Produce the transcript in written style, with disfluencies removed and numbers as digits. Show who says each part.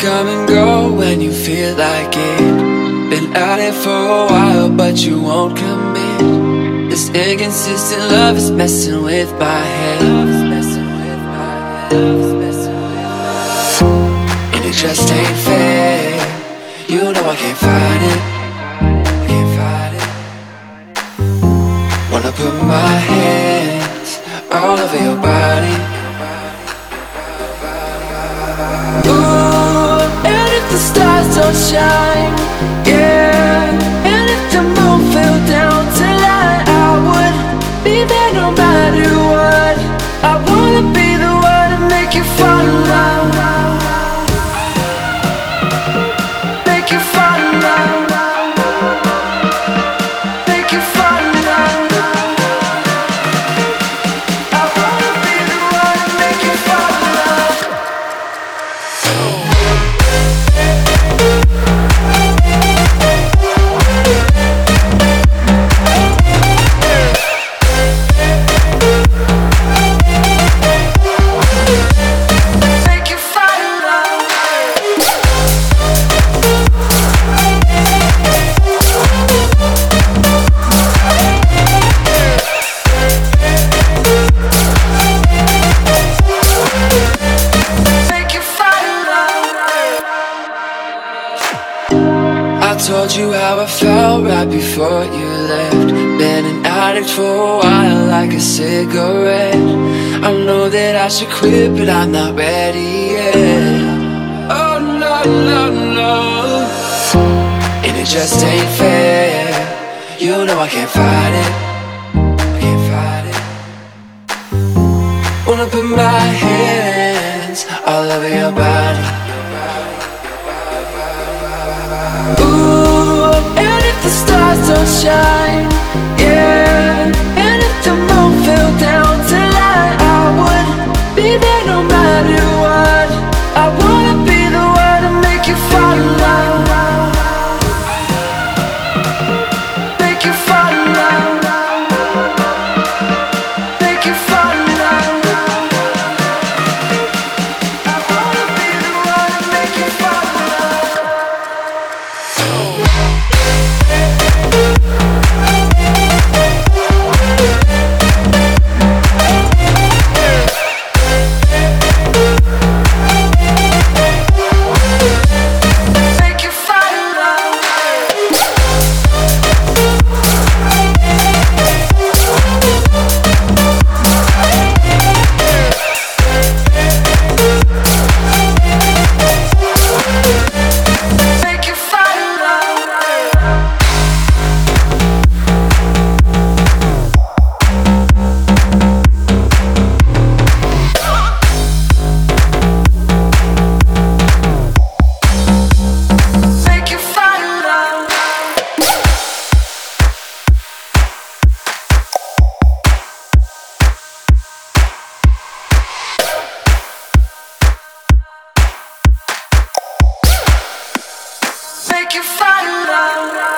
Speaker 1: come and go when you feel like it. Been at it for a while, but you won't commit. This inconsistent love is messing with my head, and it just ain't fair. You know I can't fight it. Wanna put my hands all over your body. Ooh, and if the stars don't shine, yeah, and if the moon fell down tonight, I would be there no matter what. I wanna be the one to make you fall in love, make you fall in love, make you fall in love. I wanna be the one to make you fall in love. I told you how I felt right before you left. Been an addict for a while, like a cigarette. I know that I should quit, but I'm not ready yet. Oh no, no, no. And it just ain't fair. You know I can't fight it. I can't fight it. Wanna put my hands all over your body. Ooh, and if the stars don't shine, yeah, and if the moon fell down tonight, I would be there no matter what. I wanna be the one to make you fall in love, make you fall in love, make you fall in love. I wanna be the one to make you fall in love. Make you fall in love.